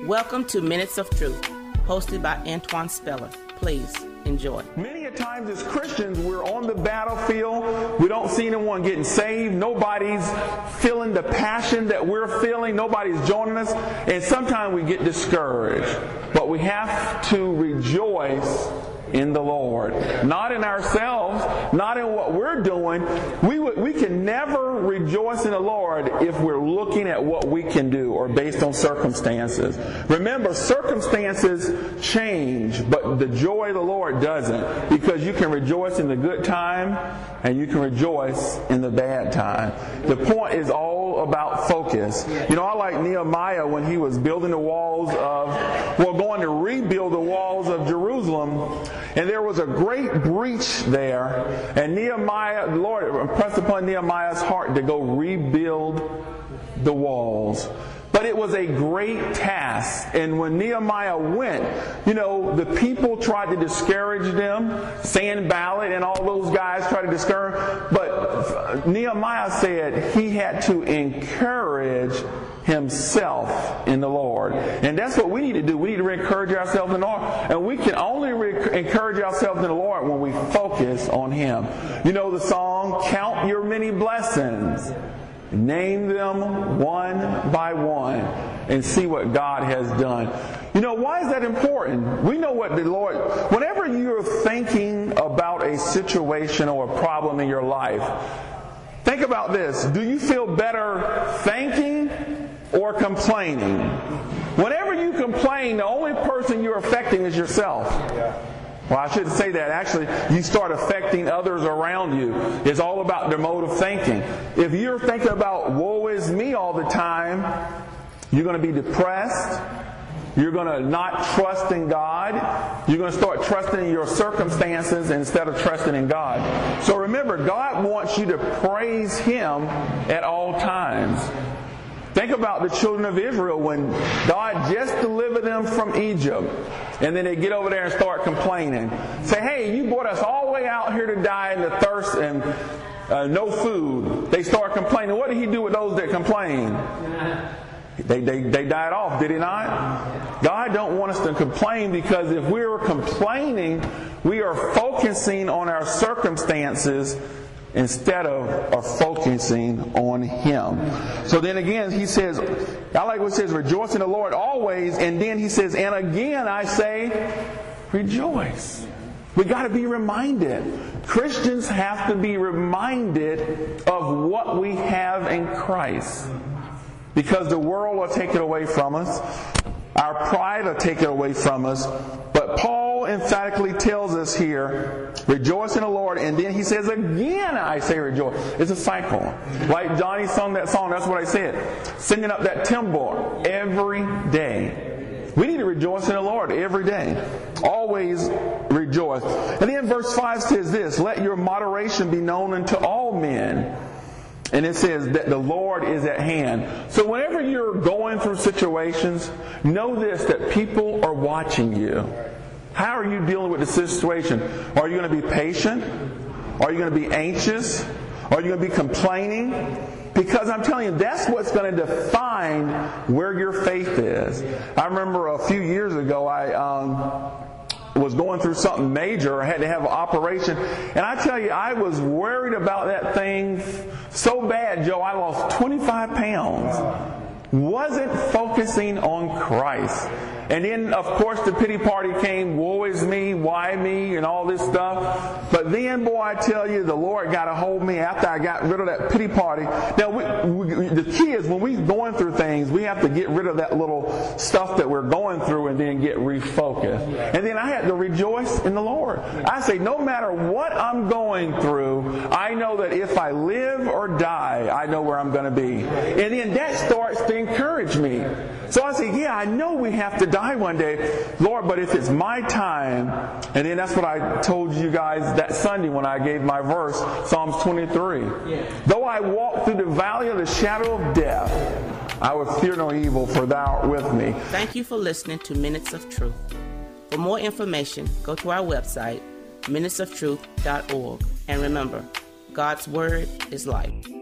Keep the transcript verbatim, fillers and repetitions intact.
Welcome to Minutes of Truth, hosted by Antoine Speller. Please enjoy. Many a times as Christians, we're on the battlefield. We don't see anyone getting saved. Nobody's feeling the passion that we're feeling. Nobody's joining us. And sometimes we get discouraged. But we have to rejoice in the Lord. Not in ourselves, not in what we're doing. We we can never rejoice in the Lord if we're looking at what we can do or based on circumstances. Remember, circumstances change, but the joy of the Lord doesn't, because you can rejoice in the good time and you can rejoice in the bad time. The point is all about focus. You know, I like Nehemiah when he was building the walls of, well, going to rebuild the walls of Jerusalem. And there was a great breach there. And Nehemiah, the Lord impressed upon Nehemiah's heart to go rebuild the walls. But it was a great task. And when Nehemiah went, you know, the people tried to discourage them. Sanballat and all those guys tried to discourage. But Nehemiah said he had to encourage himself in the Lord. And that's what we need to do. We need to encourage ourselves in the Lord. And we can only re- encourage ourselves in the Lord when we focus on Him. You know the song, Count Your Many Blessings. Name them one by one and see what God has done. You know, why is that important? We know what the Lord, whenever you're thinking about a situation or a problem in your life, think about this. Do you feel better thanking or complaining? Whenever you complain, the only person you're affecting is yourself. Well, I shouldn't say that. Actually, you start affecting others around you. It's all about their mode of thinking. If you're thinking about woe is me all the time, you're going to be depressed. You're going to not trust in God. You're going to start trusting in your circumstances instead of trusting in God. So remember, God wants you to praise Him at all times. Think about the children of Israel when God just delivered them from Egypt. And then they get over there and start complaining. Say, hey, you brought us all the way out here to die in the thirst and uh, no food. They start complaining. What did He do with those that complain? They, they, they died off, did He not? God don't want us to complain, because if we're complaining, we are focusing on our circumstances instead of, of focusing on Him. So then again, He says, I like what it says, rejoice in the Lord always. And then He says, and again I say, rejoice. We got to be reminded. Christians have to be reminded of what we have in Christ. Because the world will take it away from us. Our pride will take it away from us. But Paul emphatically tells us here, rejoice in the Lord, and then he says, again I say rejoice. It's a cycle. Like Johnny sung that song, that's what I said. Singing up that timbre every day. We need to rejoice in the Lord every day. Always rejoice. And then verse five says this, let your moderation be known unto all men. And it says that the Lord is at hand. So whenever you're going through situations, know this, that people are watching you. How are you dealing with the situation? Are you going to be patient? Are you going to be anxious? Are you going to be complaining? Because I'm telling you, that's what's going to define where your faith is. I remember a few years ago, I um, was going through something major. I had to have an operation. And I tell you, I was worried about that thing so bad, Joe, I lost twenty-five pounds. Wasn't focusing on Christ. And then, of course, the pity party came, woe is me, why me, and all this stuff. But then, boy, I tell you, the Lord got a hold of me after I got rid of that pity party. Now, we, we, the key is when we're going through things, we have to get rid of that little stuff that we're going through and then get refocused. And then I had to rejoice in the Lord. I say, no matter what I'm going through, I know that if I live or die, I know where I'm going to be. And then that starts to encourage me. So I say, yeah, I know we have to die one day, Lord, but if it's my time, and then that's what I told you guys that Sunday when I gave my verse, Psalms twenty-three. Yeah. Though I walk through the valley of the shadow of death, I will fear no evil, for thou art with me. Thank you for listening to Minutes of Truth. For more information, go to our website, minutes of truth dot org. And remember, God's Word is life.